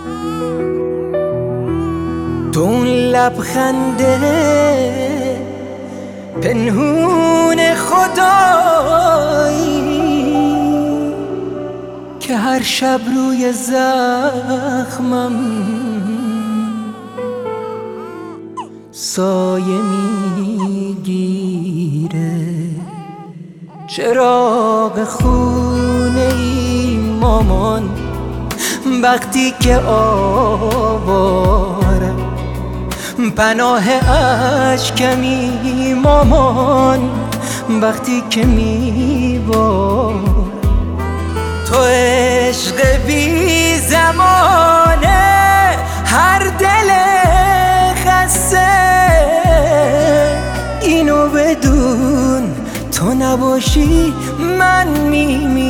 تو اون لبخنده پنهون خدایی که هر شب روی زخمم سایه میگیره. چراغ خونه ای مامان وقتی که آوارم، پناه اشکمی مامان وقتی که میبارم. تو عشق بی زمانه هر دل خسته، اینو بدون تو نباشی من میمیرم.